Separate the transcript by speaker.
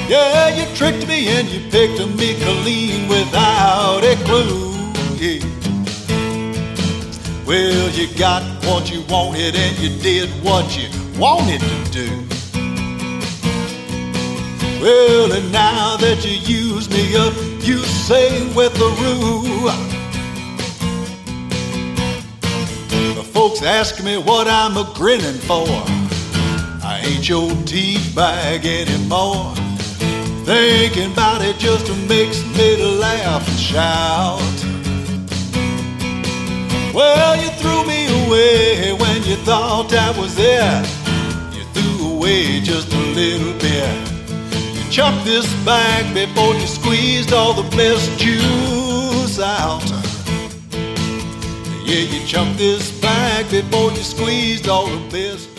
Speaker 1: Yeah, you tricked me and you picked me clean without a clue. Yeah. Well, you got what you wanted and you did what you wanted to do. Well, and now that you use me up, you say with the rule. Folks ask me what I'm a grinning for. I ain't your teeth bag anymore. Thinking about it just makes me laugh and shout. Well, you threw me away when you thought that was it. You threw away just a little bit. You chucked this bag before you squeezed all the best juice out. Yeah, you chucked this bag before you squeezed all the best